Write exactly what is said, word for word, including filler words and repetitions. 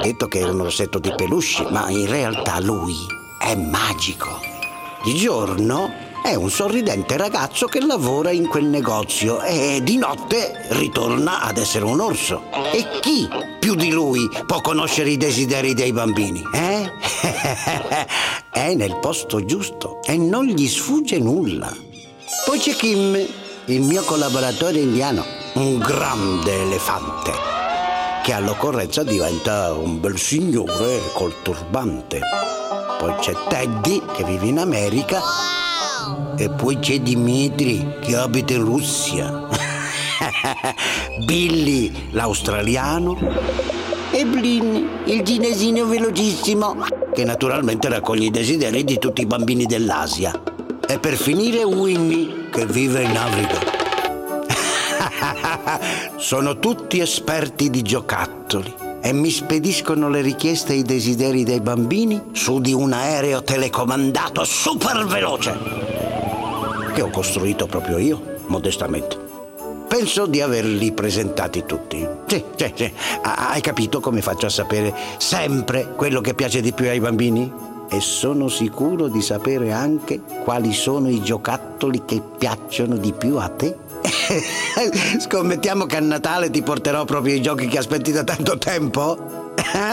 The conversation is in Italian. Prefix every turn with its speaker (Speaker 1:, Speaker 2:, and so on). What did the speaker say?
Speaker 1: detto che era un orsetto di peluche, ma in realtà lui è magico. Di giorno è un sorridente ragazzo che lavora in quel negozio e di notte ritorna ad essere un orso. E chi più di lui può conoscere i desideri dei bambini, eh? È nel posto giusto e non gli sfugge nulla. Poi c'è Kim, il mio collaboratore indiano, un grande elefante, che all'occorrenza diventa un bel signore col turbante. Poi c'è Teddy, che vive in America. E poi c'è Dimitri, che abita in Russia. Billy, l'australiano. E Blin, il ginesino velocissimo, che naturalmente raccoglie i desideri di tutti i bambini dell'Asia. E per finire Winnie, che vive in Africa. Sono tutti esperti di giocattoli e mi spediscono le richieste e i desideri dei bambini su di un aereo telecomandato super veloce che ho costruito proprio io, modestamente. Penso di averli presentati tutti. Sì, sì, sì. Hai capito come faccio a sapere sempre quello che piace di più ai bambini? E sono sicuro di sapere anche quali sono i giocattoli che piacciono di più a te. Scommettiamo che a Natale ti porterò proprio i giochi che aspetti da tanto tempo?